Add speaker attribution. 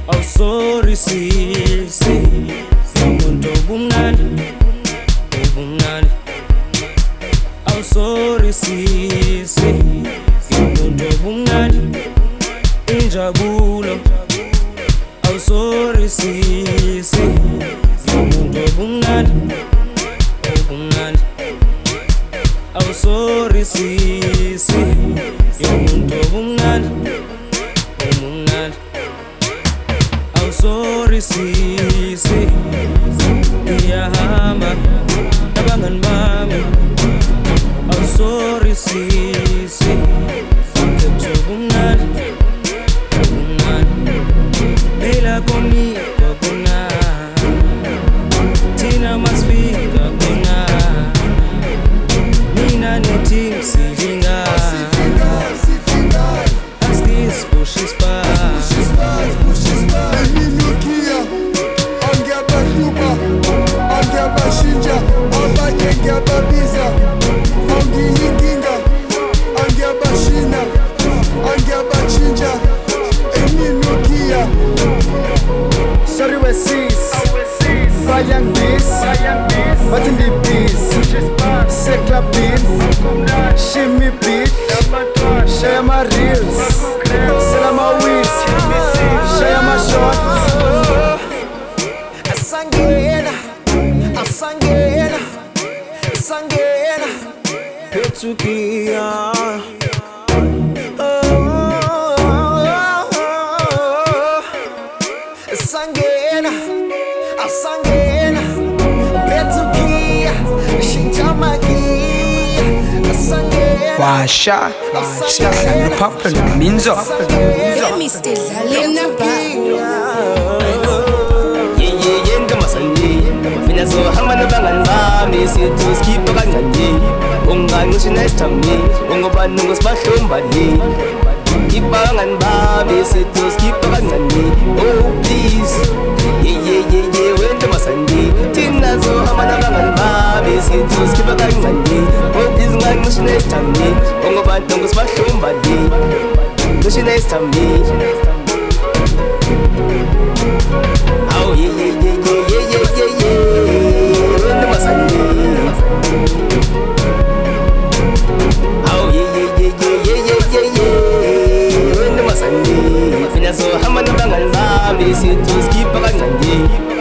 Speaker 1: Oh sorry sisi, umuntu obumnandi, obumnandi. Oh sorry sisi, umuntu obumnandi, injabulo. Oh sorry sisi, umuntu obumnandi, obumnandi. Oh sorry sisi, umuntu obumnandi, obumnandi. Oh sorry sisi, iyahamba abangani bami. Oh sorry sisi, ngikhethe ubumnandi, ubumnandi. Bela koni kokuna, thina masifika khona. Mina nethi silinga, askis pushes pa.
Speaker 2: Sorry we sis, bayang bis, batin di bis, sekla beat, shimmy beat, share my reels, sell my weeds, share my shorts. Asangena, asangena, asangena, petukia. Asangena, asangena, petukia, shintamaki, asangena.
Speaker 3: Washa, siyahlala papa nominzo.
Speaker 4: Mr. Zalina
Speaker 1: Mina so hamba nabangani bami sithi sikhipha kancane. Ungangishi nesithambi, ungobani ngosibahlombani. Ibangani bami sithi sikhipha kancane. Oh please, wena masandi. Thina so hamba nabangani bami sithi sikhipha kancane. Oh please ungangishi nesithambi, ungobani ngosibahlombani. Ngishi nesithambi. Oh wena masandi. Oh wena masandi. Mina so hamba nabangani bami sithi sikhipha kancane.